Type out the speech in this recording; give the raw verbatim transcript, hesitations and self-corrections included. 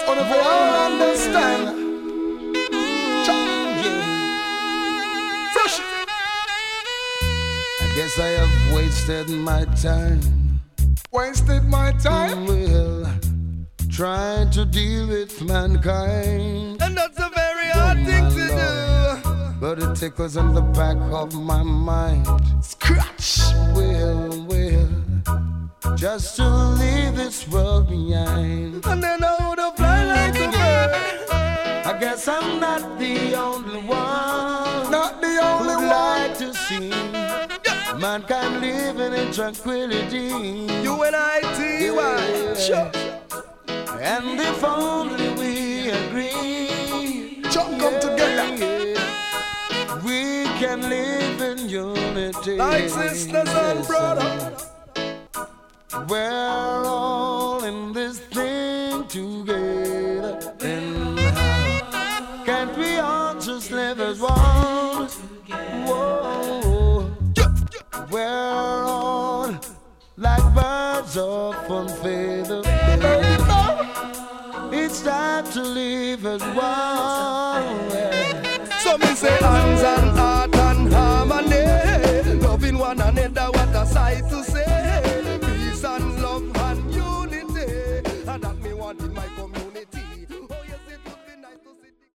on if you understand. Fresh. I guess I have wasted my time. Wasted my time. Well, trying to deal with mankind. And that's a very hard Oh, thing my to Lord. do. But it tickles in the back of my mind. Scratch. Well, well, just to leave this world behind. And then I would have fly like a bird. I guess I'm not the only one. Not the only who'd one. like to see mankind living in tranquility. U N I T Y. Yeah. Sure. And if only we agree, Jump come together. yeah, we can live in unity. Like sisters and brothers. We're all in this thing together. And how can't we all just live as one? Whoa. We're all like birds of one feather. It's time to live as one. So me say hands and heart and harmony, loving one another